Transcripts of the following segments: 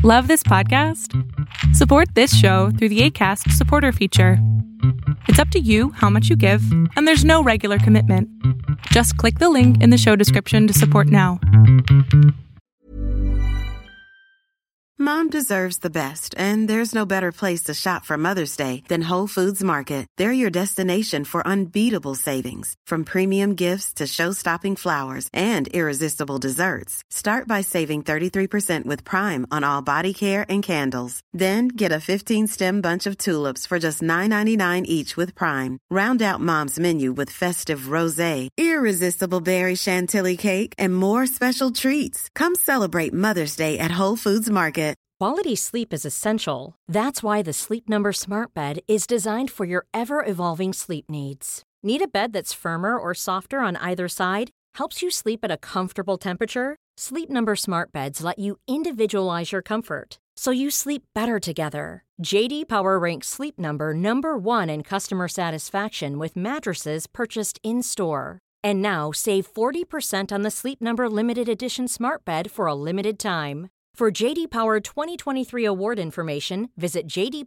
Love this podcast? Support this show through the Acast supporter feature. It's up to you how much you give, and there's no regular commitment. Just click the link in the show description to support now. Mom deserves the best, and there's no better place to shop for Mother's Day than Whole Foods Market. They're your destination for unbeatable savings, from premium gifts to show-stopping flowers and irresistible desserts. Start by saving 33% with Prime on all body care and candles. Then get a 15-stem bunch of tulips for just $9.99 each with Prime. Round out Mom's menu with festive rosé, irresistible berry chantilly cake, and more special treats. Come celebrate Mother's Day at Whole Foods Market. Quality sleep is essential. That's why the Sleep Number Smart Bed is designed for your ever-evolving sleep needs. Need a bed that's firmer or softer on either side? Helps you sleep at a comfortable temperature? Sleep Number Smart Beds let you individualize your comfort, so you sleep better together. J.D. Power ranks Sleep Number number 1 in customer satisfaction with mattresses purchased in-store. And now save 40% on the Sleep Number Limited Edition Smart Bed for a limited time. For J.D. Power 2023 award information, visit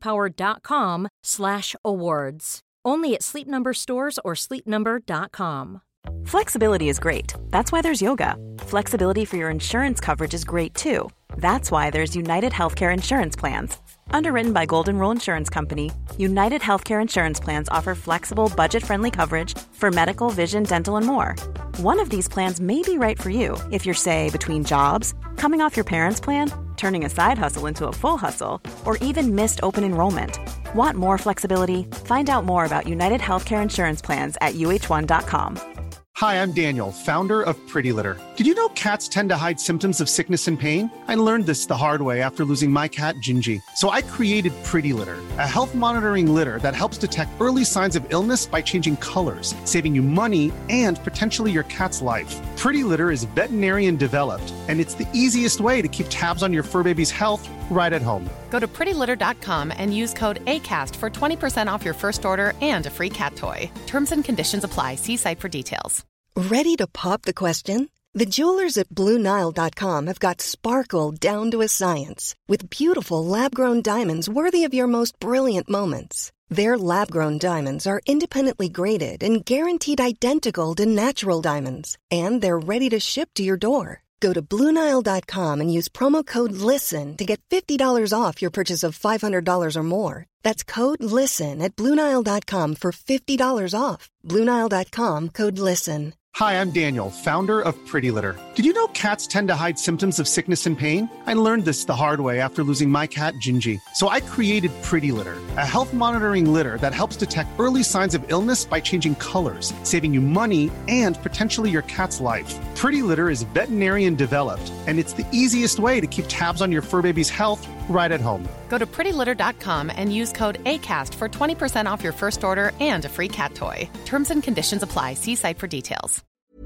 jdpower.com/awards. Only at Sleep Number stores or sleepnumber.com. Flexibility is great. That's why there's yoga. Flexibility for your insurance coverage is great too. That's why there's United Healthcare Insurance Plans. Underwritten by Golden Rule Insurance Company, United Healthcare Insurance Plans offer flexible, budget-friendly coverage for medical, vision, dental, and more. One of these plans may be right for you if you're, say, between jobs, coming off your parents' plan, turning a side hustle into a full hustle, or even missed open enrollment. Want more flexibility? Find out more about United Healthcare Insurance Plans at uh1.com. Hi, I'm Daniel, founder of Pretty Litter. Did you know cats tend to hide symptoms of sickness and pain? I learned this the hard way after losing my cat, Gingy. So I created Pretty Litter, a health monitoring litter that helps detect early signs of illness by changing colors, saving you money and potentially your cat's life. Pretty Litter is veterinarian developed, and it's the easiest way to keep tabs on your fur baby's health right at home. Go to prettylitter.com and use code ACAST for 20% off your first order and a free cat toy. Terms and conditions apply. See site for details. Ready to pop the question? The jewelers at BlueNile.com have got sparkle down to a science with beautiful lab-grown diamonds worthy of your most brilliant moments. Their lab-grown diamonds are independently graded and guaranteed identical to natural diamonds, and they're ready to ship to your door. Go to BlueNile.com and use promo code LISTEN to get $50 off your purchase of $500 or more. That's code LISTEN at BlueNile.com for $50 off. BlueNile.com, code LISTEN. Hi, I'm Daniel, founder of Pretty Litter. Did you know cats tend to hide symptoms of sickness and pain? I learned this the hard way after losing my cat, Gingy. So I created Pretty Litter, a health monitoring litter that helps detect early signs of illness by changing colors, saving you money and potentially your cat's life. Pretty Litter is veterinarian developed, and it's the easiest way to keep tabs on your fur baby's health right at home. Go to prettylitter.com and use code ACAST for 20% off your first order and a free cat toy. Terms and conditions apply. See site for details.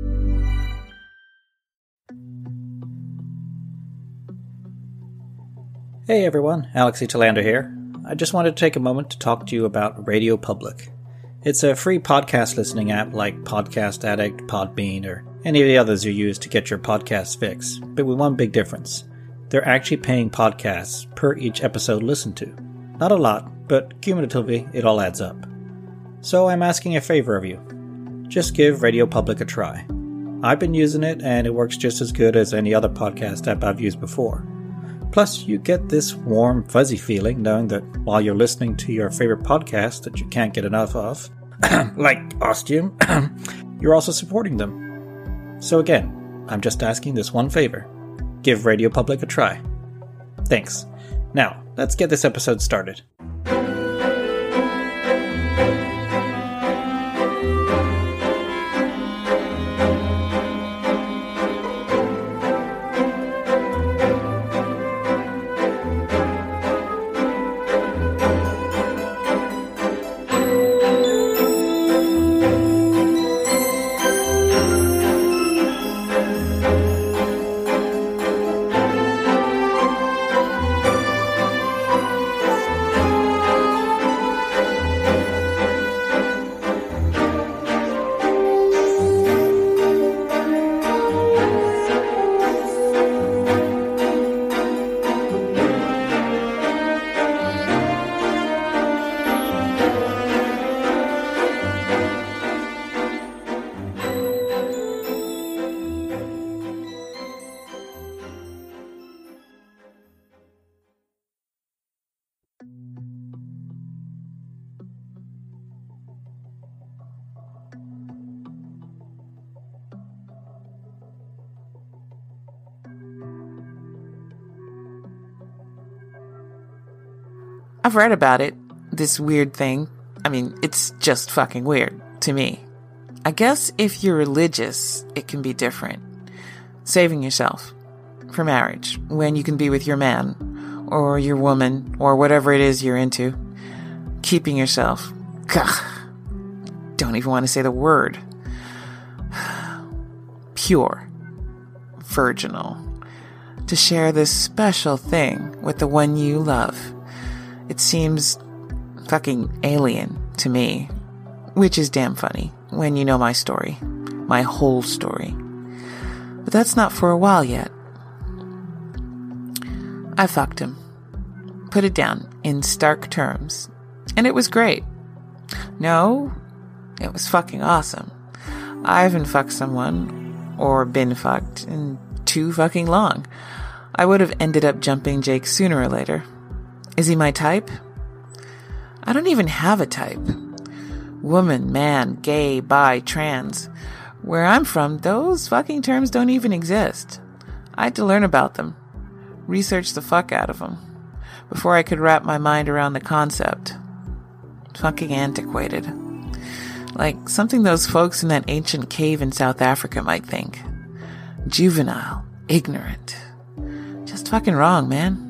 Hey everyone, Alex Italander here. I just wanted to take a moment to talk to you about Radio Public. It's a free podcast listening app like Podcast Addict, Podbean, or any of the others you use to get your podcast fix, but with one big difference. They're actually paying podcasts per each episode listened to. Not a lot, but cumulatively it all adds up. So I'm asking a favor of you. Just give Radio Public a try. I've been using it and it works just as good as any other podcast app I've used before. Plus, you get this warm, fuzzy feeling knowing that while you're listening to your favorite podcast that you can't get enough of, like Ostium, you're also supporting them. So again, I'm just asking this one favor. Give Radio Public a try. Thanks. Now, let's get this episode started. I've read about it, this weird thing. I mean, it's just fucking weird to me. I guess if you're religious, it can be different. Saving yourself for marriage when you can be with your man or your woman or whatever it is you're into. Keeping yourself. Gah. Don't even want to say the word. Pure. Virginal. To share this special thing with the one you love. It seems fucking alien to me, which is damn funny when you know my story, my whole story. But that's not for a while yet. I fucked him. Put it down in stark terms. And it was great. No, it was fucking awesome. I haven't fucked someone, or been fucked, in too fucking long. I would have ended up jumping Jake sooner or later. Is he my type? I don't even have a type. Woman, man, gay, bi, trans. Where I'm from, those fucking terms don't even exist. I had to learn about them. Research the fuck out of them. Before I could wrap my mind around the concept. Fucking antiquated. Like something those folks in that ancient cave in South Africa might think. Juvenile. Ignorant. Just fucking wrong, man.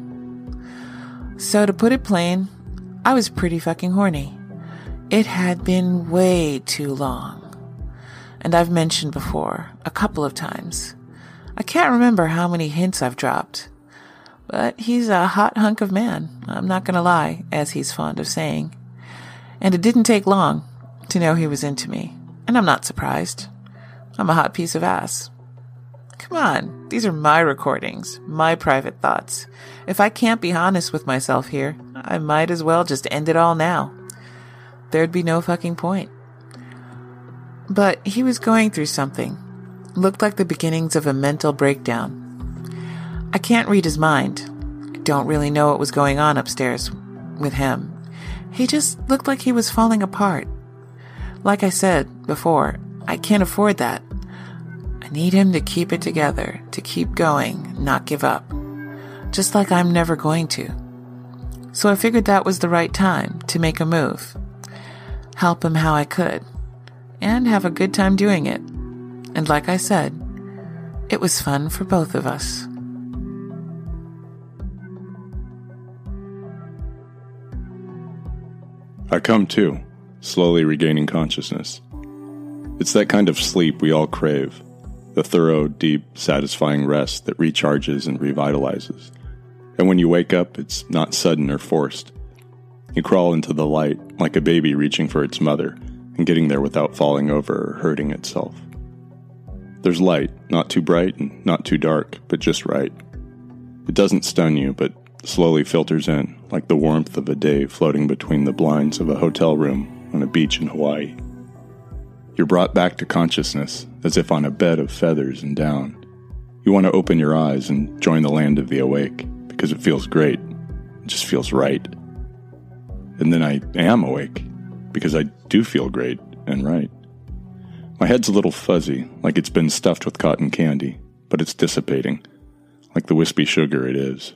So to put it plain, I was pretty fucking horny. It had been way too long. And I've mentioned before, a couple of times. I can't remember how many hints I've dropped. But he's a hot hunk of man, I'm not gonna lie, as he's fond of saying. And it didn't take long to know he was into me. And I'm not surprised. I'm a hot piece of ass. Come on, these are my recordings, my private thoughts. If I can't be honest with myself here, I might as well just end it all now. There'd be no fucking point. But he was going through something. Looked like the beginnings of a mental breakdown. I can't read his mind. I don't really know what was going on upstairs with him. He just looked like he was falling apart. Like I said before, I can't afford that. I need him to keep it together, to keep going, not give up. Just like I'm never going to. So I figured that was the right time to make a move. Help him how I could. And have a good time doing it. And like I said, it was fun for both of us. I come to, slowly regaining consciousness. It's that kind of sleep we all crave. The thorough, deep, satisfying rest that recharges and revitalizes. And when you wake up, it's not sudden or forced. You crawl into the light like a baby reaching for its mother and getting there without falling over or hurting itself. There's light, not too bright and not too dark, but just right. It doesn't stun you, but slowly filters in, like the warmth of a day floating between the blinds of a hotel room on a beach in Hawaii. You're brought back to consciousness, as if on a bed of feathers and down. You want to open your eyes and join the land of the awake, because it feels great. It just feels right. And then I am awake, because I do feel great and right. My head's a little fuzzy, like it's been stuffed with cotton candy, but it's dissipating, like the wispy sugar it is.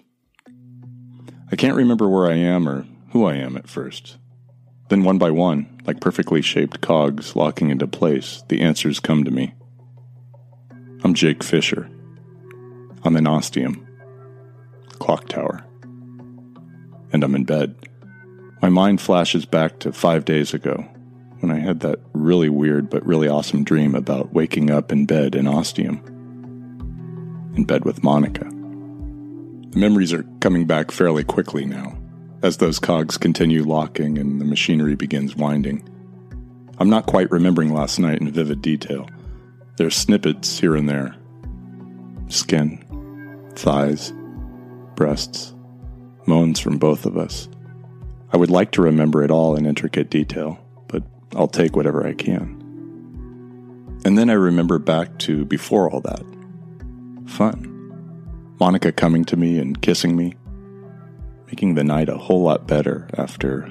I can't remember where I am or who I am at first. Then one by one, like perfectly shaped cogs locking into place, the answers come to me. I'm Jake Fisher. I'm in Ostium. Clock Tower. And I'm in bed. My mind flashes back to 5 days ago, when I had that really weird but really awesome dream about waking up in bed in Ostium. In bed with Monica. The memories are coming back fairly quickly now, as those cogs continue locking and the machinery begins winding. I'm not quite remembering last night in vivid detail. There's snippets here and there. Skin, thighs, breasts, moans from both of us. I would like to remember it all in intricate detail, but I'll take whatever I can. And then I remember back to before all that. Fun. Monica coming to me and kissing me, making the night a whole lot better after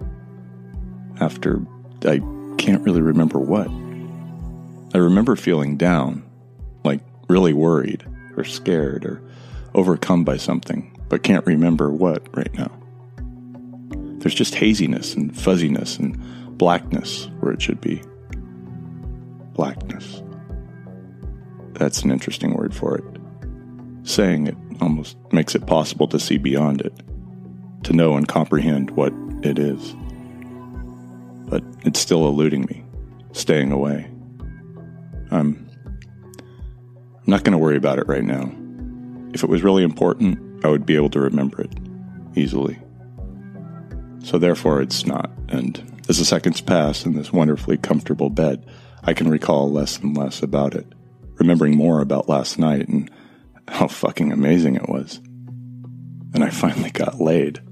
I can't really remember what. I remember feeling down, like really worried or scared or overcome by something, but can't remember what right now. There's just haziness and fuzziness and blackness where it should be. Blackness. That's an interesting word for it. Saying it almost makes it possible to see beyond it, to know and comprehend what it is. But it's still eluding me, staying away. I'm not going to worry about it right now. If it was really important, I would be able to remember it easily. So therefore it's not, and as the seconds pass in this wonderfully comfortable bed, I can recall less and less about it, remembering more about last night and how fucking amazing it was. And I finally got laid.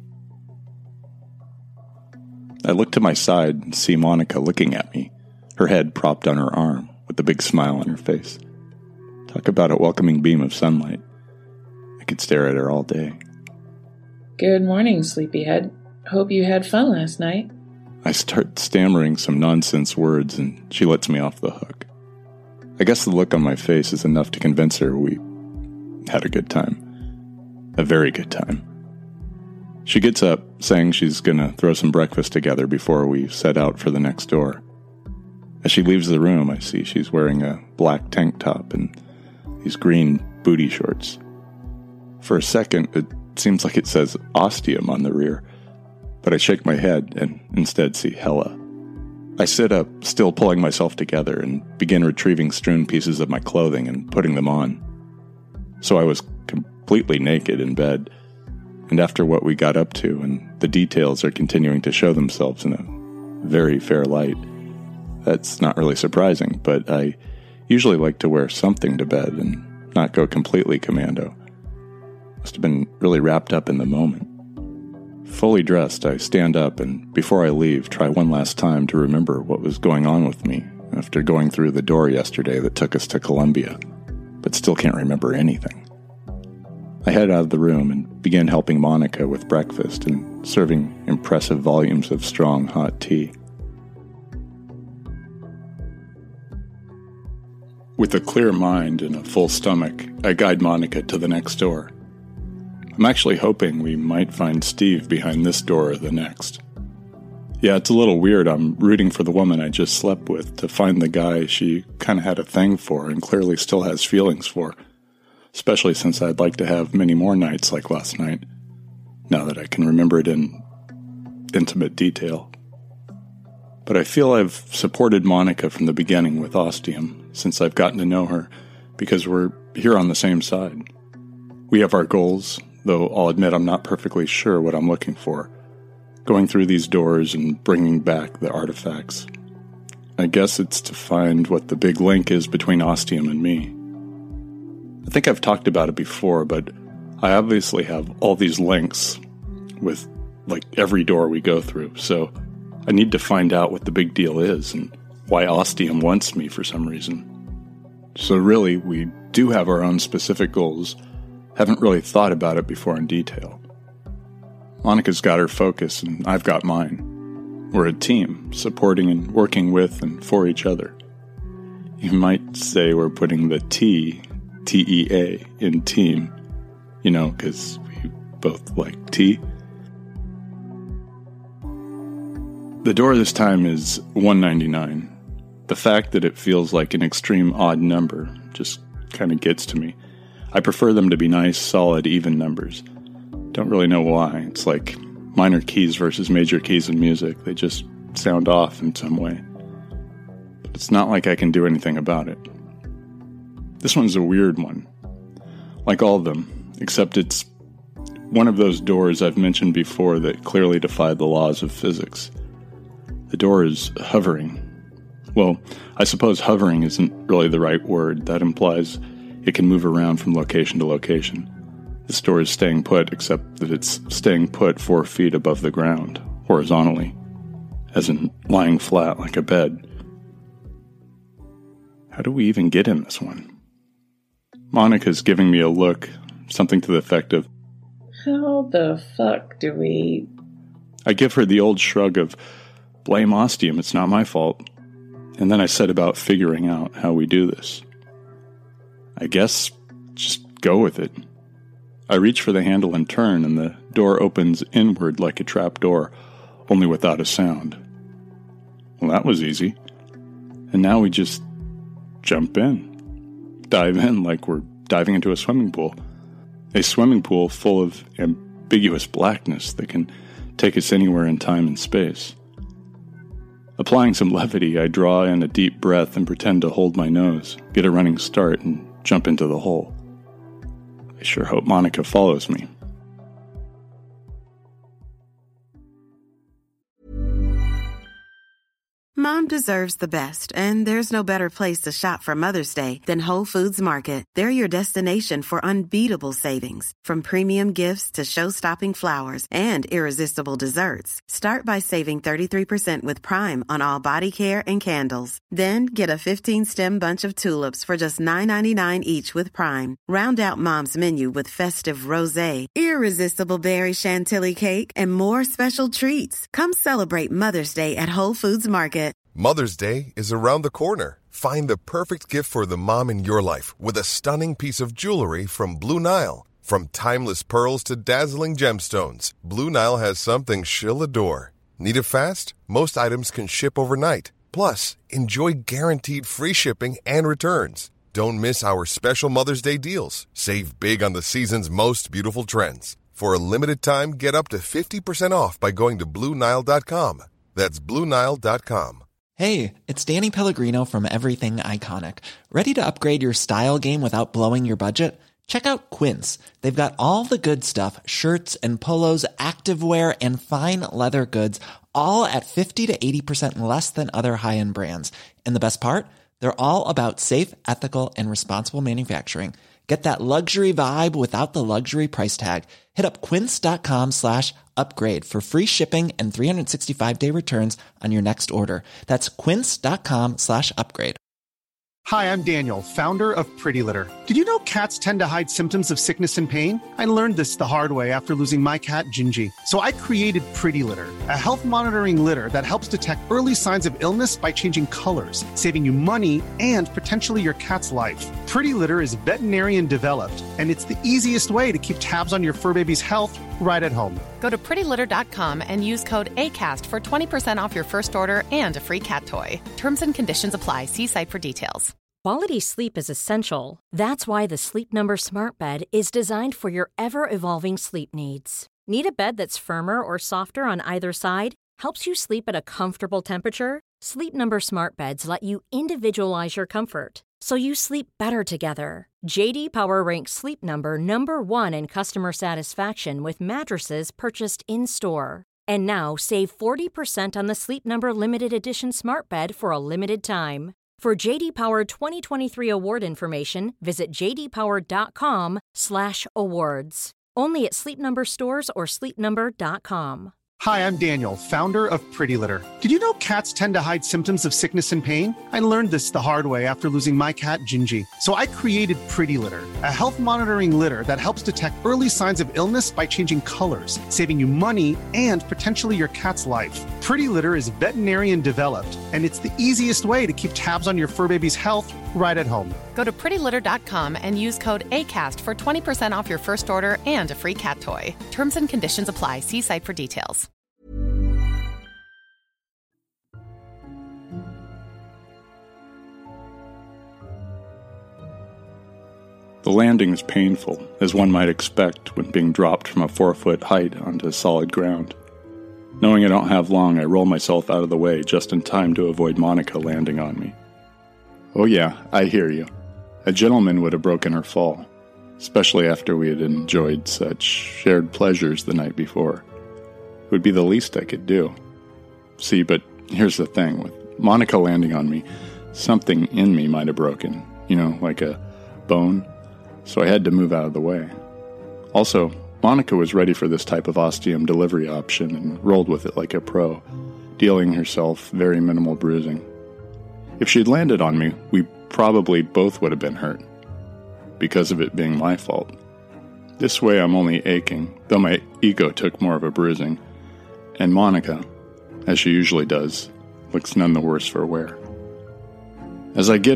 I look to my side and see Monica looking at me, her head propped on her arm, with a big smile on her face. Talk about a welcoming beam of sunlight. I could stare at her all day. Good morning, sleepyhead. Hope you had fun last night. I start stammering some nonsense words and she lets me off the hook. I guess the look on my face is enough to convince her we had a good time. A very good time. She gets up, saying she's gonna throw some breakfast together before we set out for the next door. As she leaves the room, I see she's wearing a black tank top and these green booty shorts. For a second, it seems like it says Ostium on the rear, but I shake my head and instead see Hella. I sit up, still pulling myself together, and begin retrieving strewn pieces of my clothing and putting them on. So I was completely naked in bed, and after what we got up to, and the details are continuing to show themselves in a very fair light, that's not really surprising, but I usually like to wear something to bed and not go completely commando. Must have been really wrapped up in the moment. Fully dressed, I stand up and, before I leave, try one last time to remember what was going on with me after going through the door yesterday that took us to Columbia, but still can't remember anything. I head out of the room and begin helping Monica with breakfast and serving impressive volumes of strong, hot tea. With a clear mind and a full stomach, I guide Monica to the next door. I'm actually hoping we might find Steve behind this door or the next. Yeah, it's a little weird. I'm rooting for the woman I just slept with to find the guy she kind of had a thing for and clearly still has feelings for, especially since I'd like to have many more nights like last night, now that I can remember it in intimate detail. But I feel I've supported Monica from the beginning with Ostium since I've gotten to know her, because we're here on the same side. We have our goals, though I'll admit I'm not perfectly sure what I'm looking for. Going through these doors and bringing back the artifacts. I guess it's to find what the big link is between Ostium and me. I think I've talked about it before, but I obviously have all these links with, like, every door we go through, so I need to find out what the big deal is and why Ostium wants me for some reason. So really, we do have our own specific goals. Haven't really thought about it before in detail. Monica's got her focus and I've got mine. We're a team, supporting and working with and for each other. You might say we're putting the T-E-A in team, you know, because we both like tea. The door this time is 199. The fact that it feels like an extreme odd number just kind of gets to me. I prefer them to be nice, solid, even numbers. Don't really know why. It's like minor keys versus major keys in music. They just sound off in some way. But it's not like I can do anything about it. This one's a weird one. Like all of them, except it's one of those doors I've mentioned before that clearly defy the laws of physics. The door is hovering. Well, I suppose hovering isn't really the right word. That implies it can move around from location to location. This door is staying put, except that it's staying put 4 feet above the ground, horizontally, as in lying flat like a bed. How do we even get in this one? Monica's giving me a look, something to the effect of, How the fuck do we... I give her the old shrug of, blame Ostium, it's not my fault. And then I set about figuring out how we do this. I guess just go with it. I reach for the handle and turn, and the door opens inward like a trap door, only without a sound. Well, that was easy. And now we just jump in. Dive in like we're diving into a swimming pool. A swimming pool full of ambiguous blackness that can take us anywhere in time and space. Applying some levity, I draw in a deep breath and pretend to hold my nose, get a running start, and jump into the hole. I sure hope Monica follows me. Mom deserves the best, and there's no better place to shop for Mother's Day than Whole Foods Market. They're your destination for unbeatable savings, from premium gifts to show-stopping flowers and irresistible desserts. Start by saving 33% with Prime on all body care and candles. Then get a 15-stem bunch of tulips for just $9.99 each with Prime. Round out Mom's menu with festive rosé, irresistible berry chantilly cake, and more special treats. Come celebrate Mother's Day at Whole Foods Market. Mother's Day is around the corner. Find the perfect gift for the mom in your life with a stunning piece of jewelry from Blue Nile. From timeless pearls to dazzling gemstones, Blue Nile has something she'll adore. Need it fast? Most items can ship overnight. Plus, enjoy guaranteed free shipping and returns. Don't miss our special Mother's Day deals. Save big on the season's most beautiful trends. For a limited time, get up to 50% off by going to BlueNile.com. That's BlueNile.com. Hey, it's Danny Pellegrino from Everything Iconic. Ready to upgrade your style game without blowing your budget? Check out Quince. They've got all the good stuff, shirts and polos, activewear, and fine leather goods, all at 50 to 80% less than other high-end brands. And the best part? They're all about safe, ethical, and responsible manufacturing. Get that luxury vibe without the luxury price tag. Hit up quince.com/upgrade for free shipping and 365-day returns on your next order. That's quince.com/upgrade. Hi, I'm Daniel, founder of Pretty Litter. Did you know cats tend to hide symptoms of sickness and pain? I learned this the hard way after losing my cat, Gingy. So I created Pretty Litter, a health monitoring litter that helps detect early signs of illness by changing colors, saving you money and potentially your cat's life. Pretty Litter is veterinarian developed, and it's the easiest way to keep tabs on your fur baby's health right at home. Go to prettylitter.com and use code ACAST for 20% off your first order and a free cat toy. Terms and conditions apply. See site for details. Quality sleep is essential. That's why the Sleep Number Smart Bed is designed for your ever-evolving sleep needs. Need a bed that's firmer or softer on either side? Helps you sleep at a comfortable temperature? Sleep Number Smart Beds let you individualize your comfort, so you sleep better together. J.D. Power ranks Sleep Number number 1 in customer satisfaction with mattresses purchased in-store. And now, save 40% on the Sleep Number Limited Edition Smart Bed for a limited time. For J.D. Power 2023 award information, visit jdpower.com/awards. Only at Sleep Number stores or sleepnumber.com. Hi, I'm Daniel, founder of Pretty Litter. Did you know cats tend to hide symptoms of sickness and pain? I learned this the hard way after losing my cat, Gingy. So I created Pretty Litter, a health monitoring litter that helps detect early signs of illness by changing colors, saving you money and potentially your cat's life. Pretty Litter is veterinarian developed, and it's the easiest way to keep tabs on your fur baby's health right at home. Go to prettylitter.com and use code ACAST for 20% off your first order and a free cat toy. Terms and conditions apply. See site for details. The landing is painful, as one might expect when being dropped from a 4-foot height onto solid ground. Knowing I don't have long, I roll myself out of the way just in time to avoid Monica landing on me. Oh yeah, I hear you. A gentleman would have broken her fall, especially after we had enjoyed such shared pleasures the night before. It would be the least I could do. See, but here's the thing. With Monica landing on me, something in me might have broken. You know, like a bone. So I had to move out of the way. Also, Monica was ready for this type of ostium delivery option and rolled with it like a pro, dealing herself very minimal bruising. If she'd landed on me, we probably both would have been hurt, because of it being my fault. This way I'm only aching, though my ego took more of a bruising, and Monica, as she usually does, looks none the worse for wear. As I get up,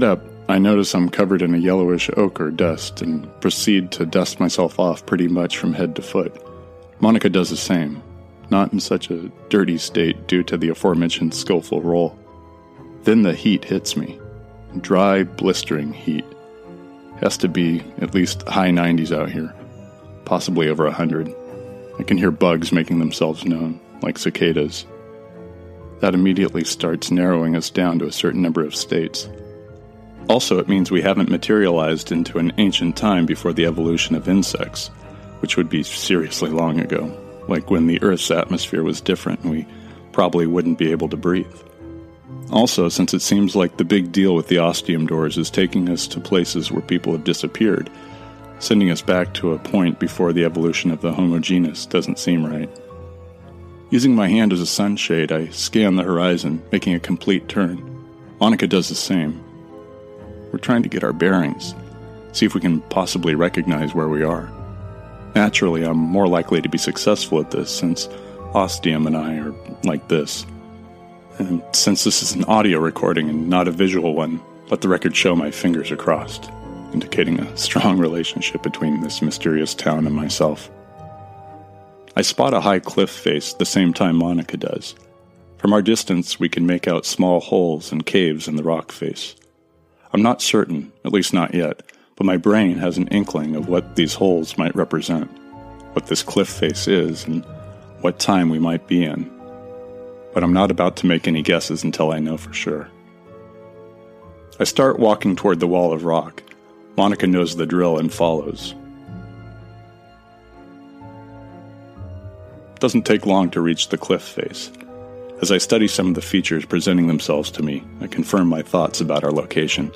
I notice I'm covered in a yellowish ochre dust and proceed to dust myself off pretty much from head to foot. Monica does the same, not in such a dirty state due to the aforementioned skillful roll. Then the heat hits me. Dry, blistering heat. Has to be at least high 90s out here, possibly over 100. I can hear bugs making themselves known, like cicadas. That immediately starts narrowing us down to a certain number of states. Also, it means we haven't materialized into an ancient time before the evolution of insects, which would be seriously long ago, like when the Earth's atmosphere was different and we probably wouldn't be able to breathe. Also, since it seems like the big deal with the ostium doors is taking us to places where people have disappeared, sending us back to a point before the evolution of the Homo genus doesn't seem right. Using my hand as a sunshade, I scan the horizon, making a complete turn. Monica does the same. We're trying to get our bearings, see if we can possibly recognize where we are. Naturally, I'm more likely to be successful at this since Ostium and I are like this. And since this is an audio recording and not a visual one, let the record show my fingers are crossed, indicating a strong relationship between this mysterious town and myself. I spot a high cliff face the same time Monica does. From our distance, we can make out small holes and caves in the rock face. I'm not certain, at least not yet, but my brain has an inkling of what these holes might represent, what this cliff face is, and what time we might be in. But I'm not about to make any guesses until I know for sure. I start walking toward the wall of rock. Monica knows the drill and follows. It doesn't take long to reach the cliff face. As I study some of the features presenting themselves to me, I confirm my thoughts about our location.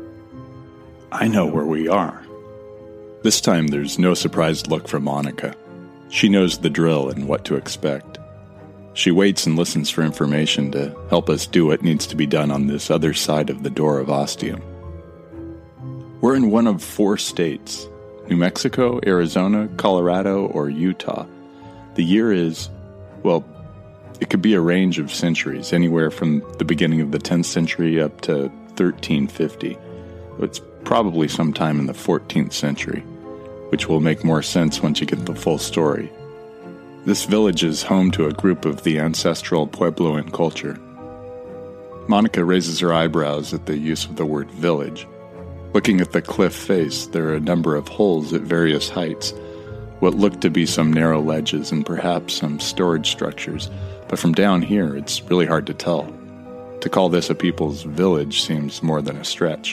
I know where we are. This time there's no surprised look from Monica. She knows the drill and what to expect. She waits and listens for information to help us do what needs to be done on this other side of the door of Ostium. We're in one of 4 states: New Mexico, Arizona, Colorado, or Utah. The year is, well, it could be a range of centuries, anywhere from the beginning of the 10th century up to 1350. It's probably sometime in the 14th century, which will make more sense once you get the full story. This village is home to a group of the ancestral Puebloan culture. Monica raises her eyebrows at the use of the word village. Looking at the cliff face, there are a number of holes at various heights, what look to be some narrow ledges and perhaps some storage structures, but from down here it's really hard to tell. To call this a people's village seems more than a stretch.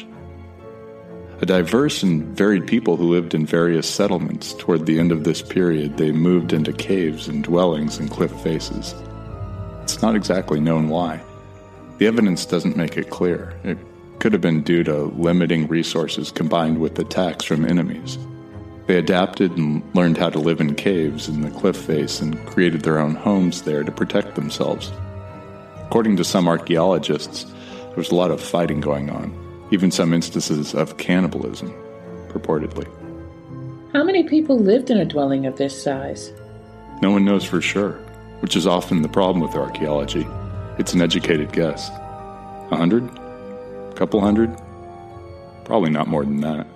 A diverse and varied people who lived in various settlements. Toward the end of this period, they moved into caves and dwellings in cliff faces. It's not exactly known why. The evidence doesn't make it clear. It could have been due to limiting resources combined with attacks from enemies. They adapted and learned how to live in caves in the cliff face and created their own homes there to protect themselves. According to some archaeologists, there was a lot of fighting going on. Even some instances of cannibalism, purportedly. How many people lived in a dwelling of this size? No one knows for sure, which is often the problem with archaeology. It's an educated guess. 100? A couple hundred? Probably not more than that.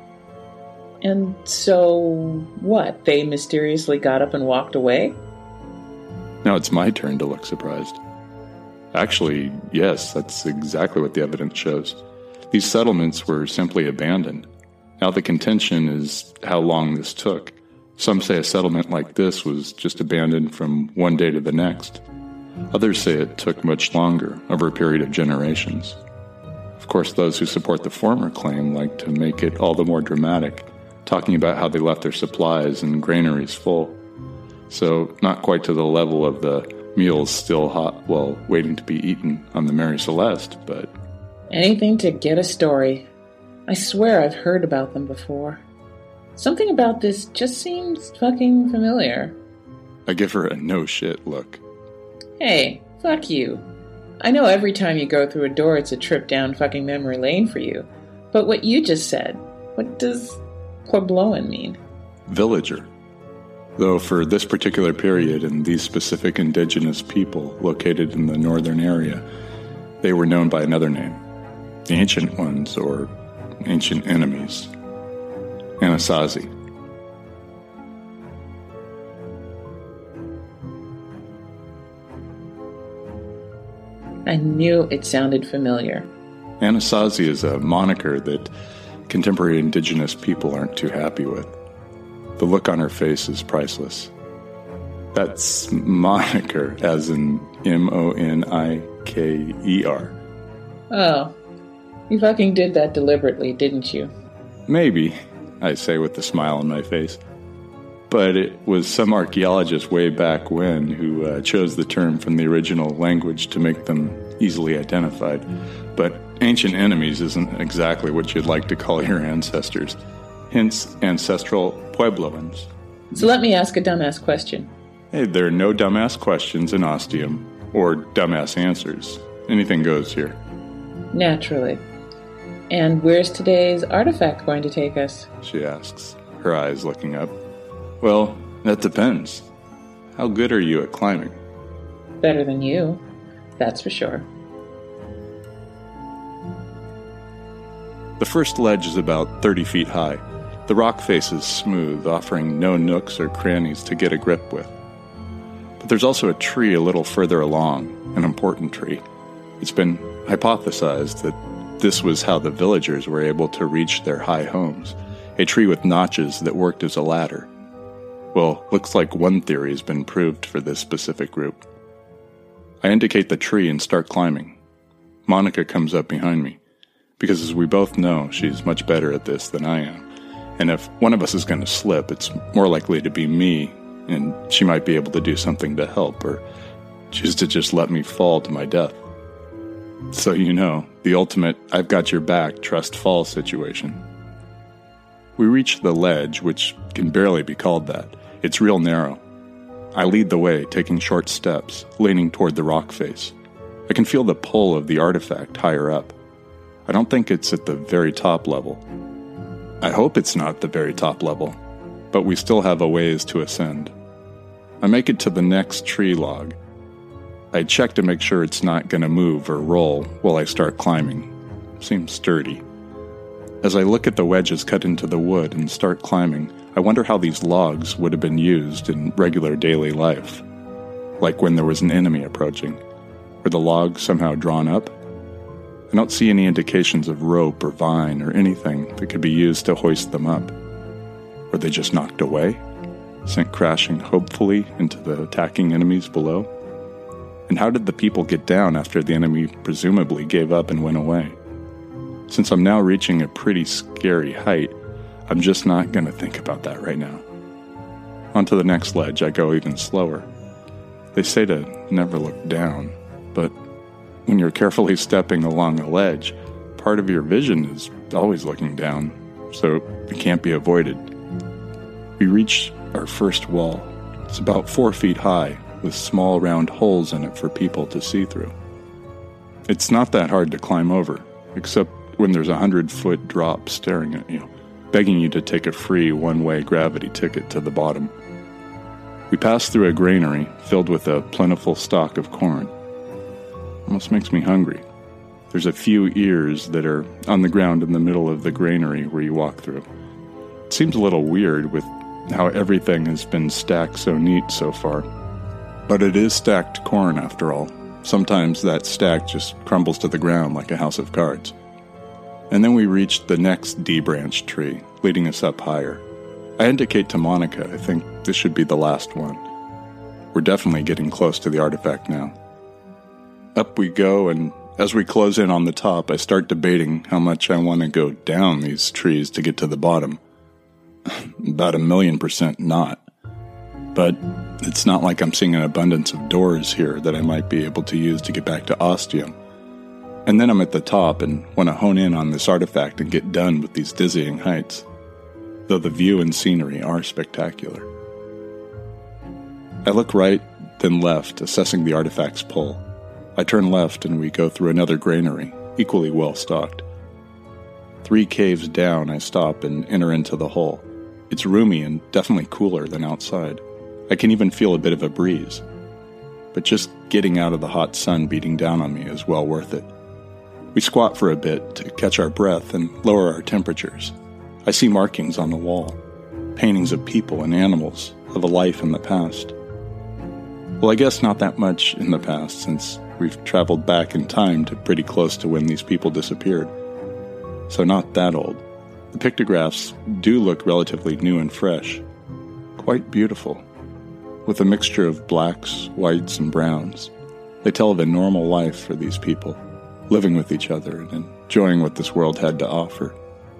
And so, what? They mysteriously got up and walked away? Now it's my turn to look surprised. Actually, yes, that's exactly what the evidence shows. These settlements were simply abandoned. Now the contention is how long this took. Some say a settlement like this was just abandoned from one day to the next. Others say it took much longer, over a period of generations. Of course, those who support the former claim like to make it all the more dramatic, talking about how they left their supplies and granaries full. So, not quite to the level of the meals still hot while waiting to be eaten on the Mary Celeste, but... Anything to get a story. I swear I've heard about them before. Something about this just seems fucking familiar. I give her a no shit look. Hey, fuck you. I know every time you go through a door it's a trip down fucking memory lane for you. But what you just said, what does Puebloan mean? Villager. Though for this particular period and these specific indigenous people located in the northern area, they were known by another name. The ancient ones, or ancient enemies. Anasazi. I knew it sounded familiar. Anasazi is a moniker that contemporary indigenous people aren't too happy with. The look on her face is priceless. That's moniker, as in M-O-N-I-K-E-R. Oh, you fucking did that deliberately, didn't you? Maybe, I say with a smile on my face. But it was some archaeologist way back when who chose the term from the original language to make them easily identified. But ancient enemies isn't exactly what you'd like to call your ancestors. Hence, ancestral Puebloans. So let me ask a dumbass question. Hey, there are no dumbass questions in Ostium, or dumbass answers. Anything goes here. Naturally. And where's today's artifact going to take us? She asks, her eyes looking up. Well, that depends. How good are you at climbing? Better than you, that's for sure. The first ledge is about 30 feet high. The rock face is smooth, offering no nooks or crannies to get a grip with. But there's also a tree a little further along, an important tree. It's been hypothesized that this was how the villagers were able to reach their high homes, a tree with notches that worked as a ladder. Well, looks like one theory has been proved for this specific group. I indicate the tree and start climbing. Monica comes up behind me, because as we both know, she's much better at this than I am. And if one of us is going to slip, it's more likely to be me, and she might be able to do something to help, or choose to just let me fall to my death. So you know, the ultimate I've got your back, trust fall situation. We reach the ledge, which can barely be called that. It's real narrow. I lead the way, taking short steps, leaning toward the rock face. I can feel the pull of the artifact higher up. I don't think it's at the very top level. I hope it's not the very top level, but we still have a ways to ascend. I make it to the next tree log. I check to make sure it's not going to move or roll while I start climbing. Seems sturdy. As I look at the wedges cut into the wood and start climbing, I wonder how these logs would have been used in regular daily life. Like when there was an enemy approaching. Were the logs somehow drawn up? I don't see any indications of rope or vine or anything that could be used to hoist them up. Were they just knocked away? Sent crashing hopefully into the attacking enemies below? And how did the people get down after the enemy presumably gave up and went away? Since I'm now reaching a pretty scary height, I'm just not going to think about that right now. Onto the next ledge, I go even slower. They say to never look down, but when you're carefully stepping along a ledge, part of your vision is always looking down, so it can't be avoided. We reach our first wall. It's about 4 feet high, with small round holes in it for people to see through. It's not that hard to climb over, except when there's a 100-foot drop staring at you, begging you to take a free one-way gravity ticket to the bottom. We pass through a granary filled with a plentiful stock of corn. Almost makes me hungry. There's a few ears that are on the ground in the middle of the granary where you walk through. It seems a little weird with how everything has been stacked so neat so far. But it is stacked corn after all. Sometimes that stack just crumbles to the ground like a house of cards. And then we reached the next D-branch tree, leading us up higher. I indicate to Monica I think this should be the last one. We're definitely getting close to the artifact now. Up we go, and as we close in on the top, I start debating how much I want to go down these trees to get to the bottom. About 1,000,000% not. But it's not like I'm seeing an abundance of doors here that I might be able to use to get back to Ostium. And then I'm at the top and want to hone in on this artifact and get done with these dizzying heights, though the view and scenery are spectacular. I look right, then left, assessing the artifact's pull. I turn left and we go through another granary, equally well stocked. 3 caves down, I stop and enter into the hole. It's roomy and definitely cooler than outside. I can even feel a bit of a breeze. But just getting out of the hot sun beating down on me is well worth it. We squat for a bit to catch our breath and lower our temperatures. I see markings on the wall, paintings of people and animals, of a life in the past. Well, I guess not that much in the past, since we've traveled back in time to pretty close to when these people disappeared. So not that old. The pictographs do look relatively new and fresh. Quite beautiful. With a mixture of blacks, whites, and browns. They tell of a normal life for these people, living with each other and enjoying what this world had to offer.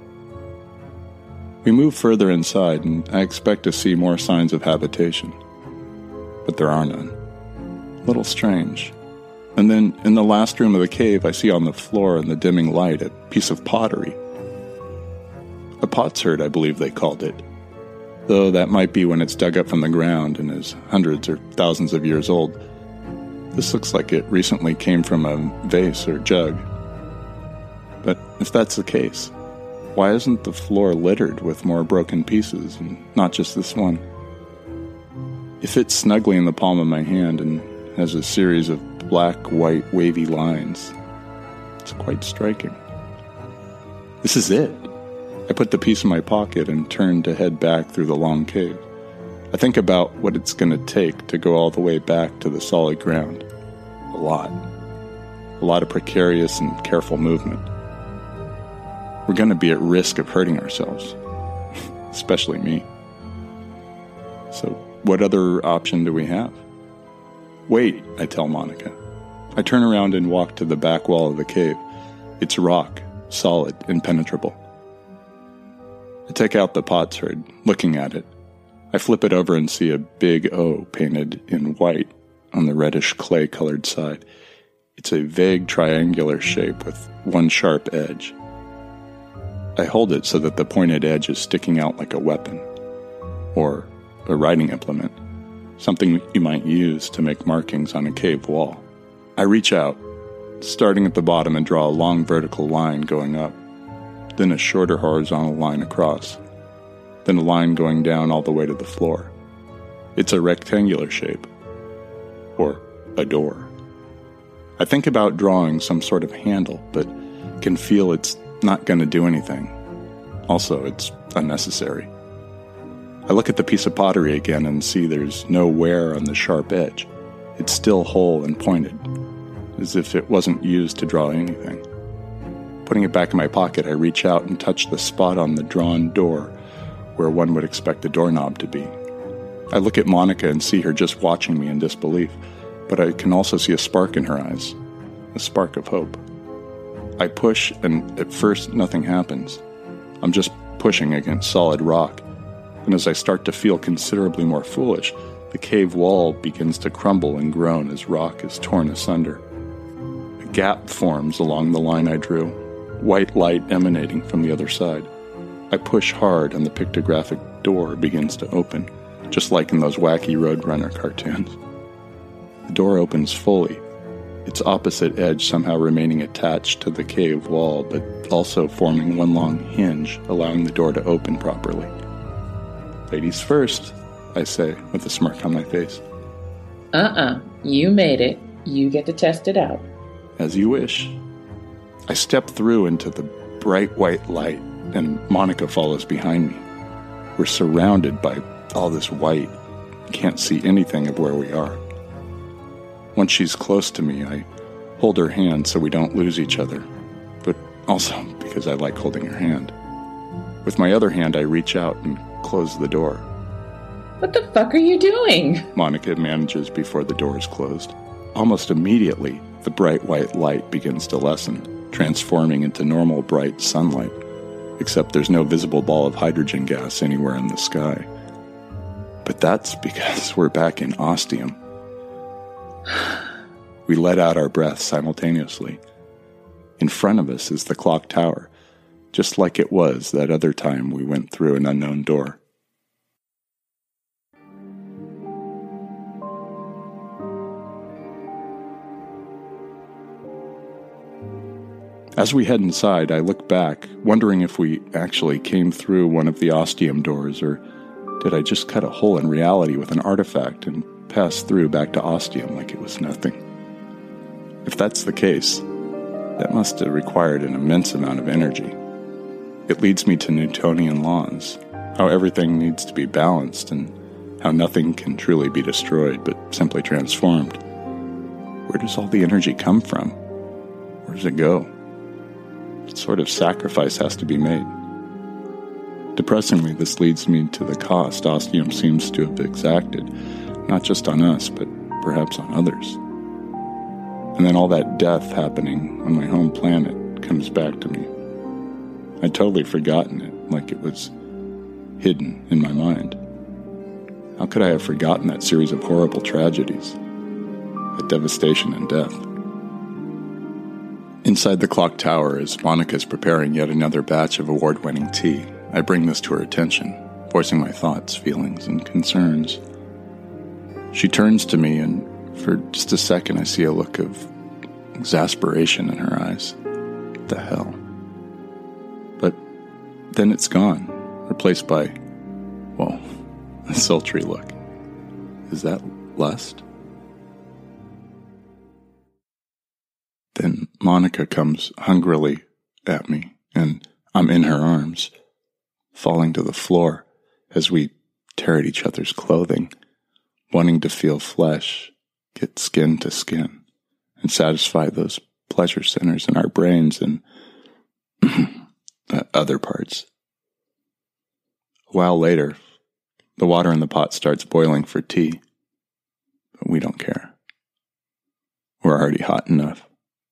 We move further inside, and I expect to see more signs of habitation. But there are none. A little strange. And then, in the last room of the cave, I see on the floor in the dimming light a piece of pottery. A potsherd, I believe they called it. Though that might be when it's dug up from the ground and is hundreds or thousands of years old. This looks like it recently came from a vase or jug. But if that's the case, why isn't the floor littered with more broken pieces, and not just this one? It fits snugly in the palm of my hand and has a series of black, white, wavy lines. It's quite striking. This is it. I put the piece in my pocket and turn to head back through the long cave. I think about what it's going to take to go all the way back to the solid ground. A lot. A lot of precarious and careful movement. We're going to be at risk of hurting ourselves. Especially me. So, what other option do we have? Wait, I tell Monica. I turn around and walk to the back wall of the cave. It's rock, solid, impenetrable. I take out the potsherd, looking at it. I flip it over and see a big O painted in white on the reddish clay-colored side. It's a vague triangular shape with one sharp edge. I hold it so that the pointed edge is sticking out like a weapon, or a writing implement, something you might use to make markings on a cave wall. I reach out, starting at the bottom, and draw a long vertical line going up, then a shorter horizontal line across, then a line going down all the way to the floor. It's a rectangular shape, or a door. I think about drawing some sort of handle, but can feel it's not going to do anything. Also, it's unnecessary. I look at the piece of pottery again and see there's no wear on the sharp edge. It's still whole and pointed, as if it wasn't used to draw anything. Putting it back in my pocket, I reach out and touch the spot on the drawn door where one would expect the doorknob to be. I look at Monica and see her just watching me in disbelief, but I can also see a spark in her eyes, a spark of hope. I push, and at first nothing happens. I'm just pushing against solid rock, and as I start to feel considerably more foolish, the cave wall begins to crumble and groan as rock is torn asunder. A gap forms along the line I drew, white light emanating from the other side. I push hard and the pictographic door begins to open, just like in those wacky Roadrunner cartoons. The door opens fully, its opposite edge somehow remaining attached to the cave wall, but also forming one long hinge, allowing the door to open properly. "Ladies first," I say, with a smirk on my face. You made it. You get to test it out. As you wish. I step through into the bright white light, and Monica follows behind me. We're surrounded by all this white. Can't see anything of where we are. Once she's close to me, I hold her hand so we don't lose each other, but also because I like holding her hand. With my other hand, I reach out and close the door. What the fuck are you doing? Monica manages before the door is closed. Almost immediately, the bright white light begins to lessen, transforming into normal bright sunlight, except there's no visible ball of hydrogen gas anywhere in the sky. But that's because we're back in Ostium. We let out our breaths simultaneously. In front of us is the clock tower, just like it was that other time we went through an unknown door. As we head inside, I look back, wondering if we actually came through one of the Ostium doors, or did I just cut a hole in reality with an artifact and pass through back to Ostium like it was nothing? If that's the case, That must have required an immense amount of energy. It leads me to Newtonian laws, how everything needs to be balanced and how nothing can truly be destroyed but simply transformed. Where does all the energy come from? Where does it go? What sort of sacrifice has to be made? Depressingly, this leads me to the cost Ostium seems to have exacted, not just on us, but perhaps on others. And then all that death happening on my home planet comes back to me. I'd totally forgotten it, like it was hidden in my mind. How could I have forgotten that series of horrible tragedies? That devastation and death. Inside the clock tower, as Monica's preparing yet another batch of award-winning tea, I bring this to her attention, voicing my thoughts, feelings, and concerns. She turns to me, and for just a second I see a look of exasperation in her eyes. What the hell? But then it's gone, replaced by, well, a sultry look. Is that lust? Then Monica comes hungrily at me, and I'm in her arms, falling to the floor as we tear at each other's clothing, wanting to feel flesh, get skin to skin, and satisfy those pleasure centers in our brains and other parts. A while later, the water in the pot starts boiling for tea, but we don't care. We're already hot enough.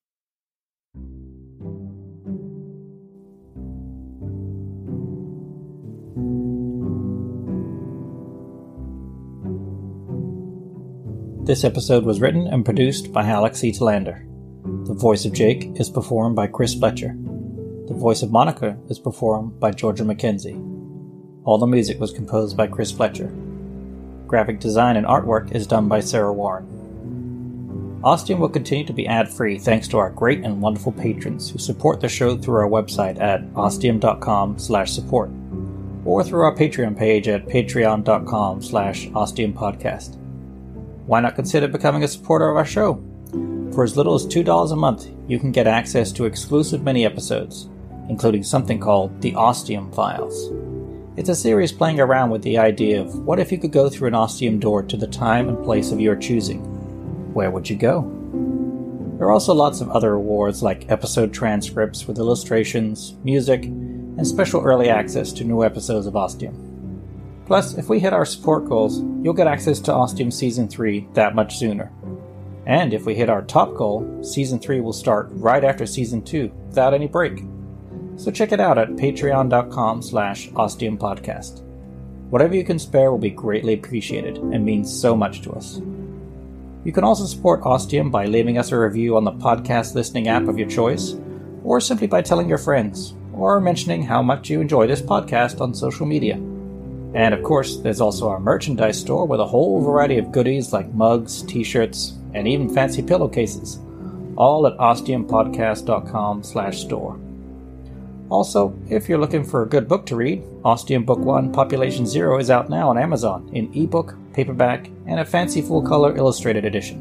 This episode was written and produced by Alex E. Talander. The voice of Jake is performed by Chris Fletcher. The voice of Monica is performed by Georgia McKenzie. All the music was composed by Chris Fletcher. Graphic design and artwork is done by Sarah Warren. Ostium will continue to be ad-free thanks to our great and wonderful patrons who support the show through our website at ostium.com/support or through our Patreon page at patreon.com/ostiumpodcast. Why not consider becoming a supporter of our show? For as little as $2 a month, you can get access to exclusive mini-episodes, including something called the Ostium Files. It's a series playing around with the idea of what if you could go through an Ostium door to the time and place of your choosing. Where would you go? There are also lots of other rewards like episode transcripts with illustrations, music, and special early access to new episodes of Ostium. Plus, if we hit our support goals, you'll get access to Ostium Season 3 that much sooner. And if we hit our top goal, Season 3 will start right after Season 2, without any break. So check it out at patreon.com/ostiumpodcast. Whatever you can spare will be greatly appreciated and means so much to us. You can also support Ostium by leaving us a review on the podcast listening app of your choice, or simply by telling your friends, or mentioning how much you enjoy this podcast on social media. And of course, there's also our merchandise store with a whole variety of goodies like mugs, t-shirts, and even fancy pillowcases, all at ostiumpodcast.com/store. Also, if you're looking for a good book to read, Ostium Book 1 Population Zero is out now on Amazon in ebook, paperback, and a fancy full-color illustrated edition.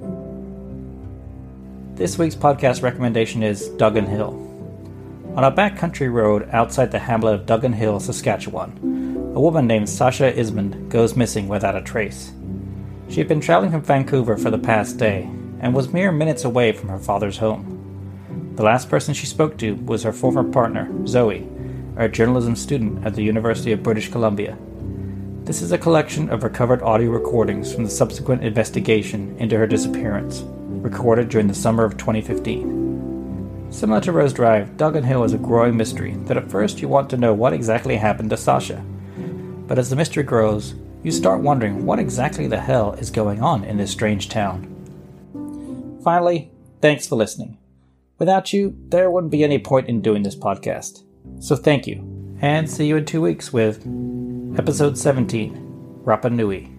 This week's podcast recommendation is Duggan Hill. On a backcountry road outside the hamlet of Duggan Hill, Saskatchewan, a woman named Sasha Ismond goes missing without a trace. She had been traveling from Vancouver for the past day and was mere minutes away from her father's home. The last person she spoke to was her former partner, Zoe, a journalism student at the University of British Columbia. This is a collection of recovered audio recordings from the subsequent investigation into her disappearance, recorded during the summer of 2015. Similar to Rose Drive, Duggan Hill is a growing mystery that at first you want to know what exactly happened to Sasha. But as the mystery grows, you start wondering what exactly the hell is going on in this strange town. Finally, thanks for listening. Without you, there wouldn't be any point in doing this podcast. So thank you, and see you in 2 weeks with Episode 17, Rapa Nui.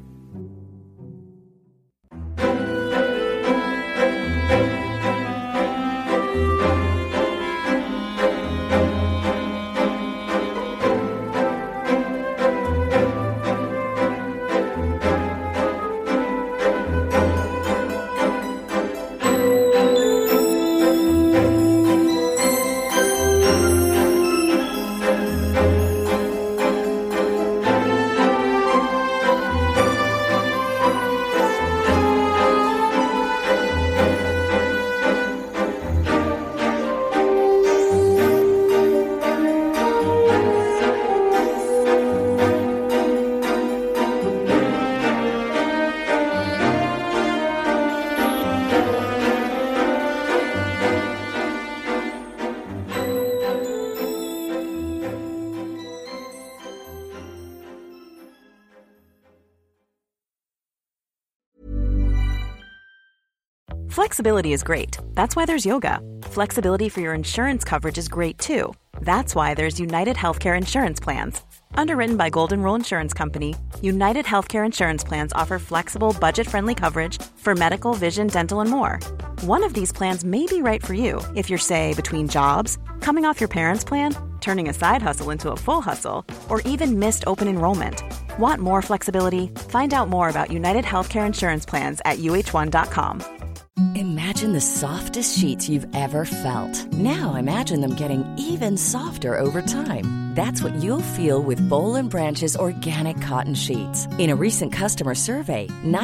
Flexibility is great. That's why there's yoga. Flexibility for your insurance coverage is great too. That's why there's United Healthcare Insurance Plans. Underwritten by Golden Rule Insurance Company, United Healthcare Insurance Plans offer flexible, budget-friendly coverage for medical, vision, dental, and more. One of these plans may be right for you if you're, say, between jobs, coming off your parents' plan, turning a side hustle into a full hustle, or even missed open enrollment. Want more flexibility? Find out more about United Healthcare Insurance Plans at uh1.com. Imagine the softest sheets you've ever felt. Now imagine them getting even softer over time. That's what you'll feel with Boll & Branch's organic cotton sheets. In a recent customer survey,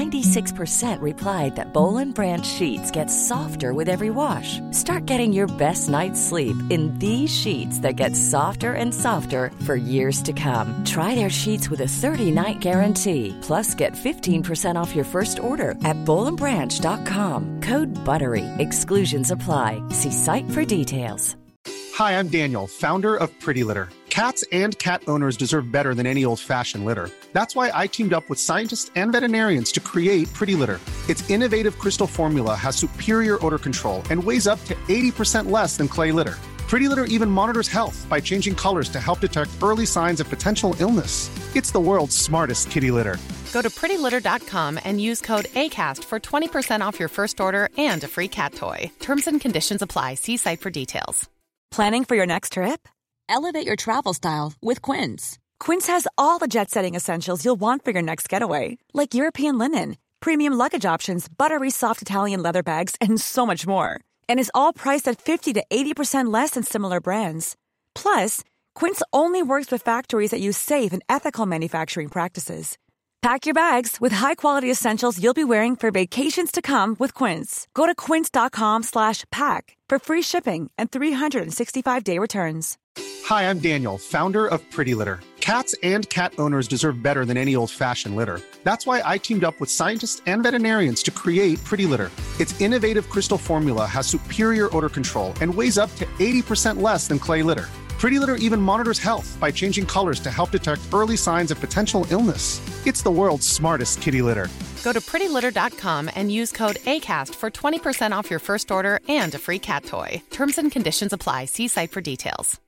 96% replied that Boll & Branch sheets get softer with every wash. Start getting your best night's sleep in these sheets that get softer and softer for years to come. Try their sheets with a 30-night guarantee. Plus, get 15% off your first order at bollandbranch.com. Code BUTTERY. Exclusions apply. See site for details. Hi, I'm Daniel, founder of Pretty Litter. Cats and cat owners deserve better than any old-fashioned litter. That's why I teamed up with scientists and veterinarians to create Pretty Litter. Its innovative crystal formula has superior odor control and weighs up to 80% less than clay litter. Pretty Litter even monitors health by changing colors to help detect early signs of potential illness. It's the world's smartest kitty litter. Go to prettylitter.com and use code ACAST for 20% off your first order and a free cat toy. Terms and conditions apply. See site for details. Planning for your next trip? Elevate your travel style with Quince. Quince has all the jet-setting essentials you'll want for your next getaway, like European linen, premium luggage options, buttery soft Italian leather bags, and so much more. And is all priced at 50 to 80% less than similar brands. Plus, Quince only works with factories that use safe and ethical manufacturing practices. Pack your bags with high-quality essentials you'll be wearing for vacations to come with Quince. Go to quince.com/pack for free shipping and 365-day returns. Hi, I'm Daniel, founder of Pretty Litter. Cats and cat owners deserve better than any old-fashioned litter. That's why I teamed up with scientists and veterinarians to create Pretty Litter. Its innovative crystal formula has superior odor control and weighs up to 80% less than clay litter. Pretty Litter even monitors health by changing colors to help detect early signs of potential illness. It's the world's smartest kitty litter. Go to prettylitter.com and use code ACAST for 20% off your first order and a free cat toy. Terms and conditions apply. See site for details.